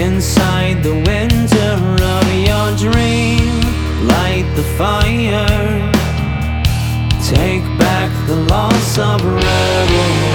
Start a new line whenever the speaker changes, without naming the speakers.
inside the winter of your dream. Light the fire, take back the loss of rebel.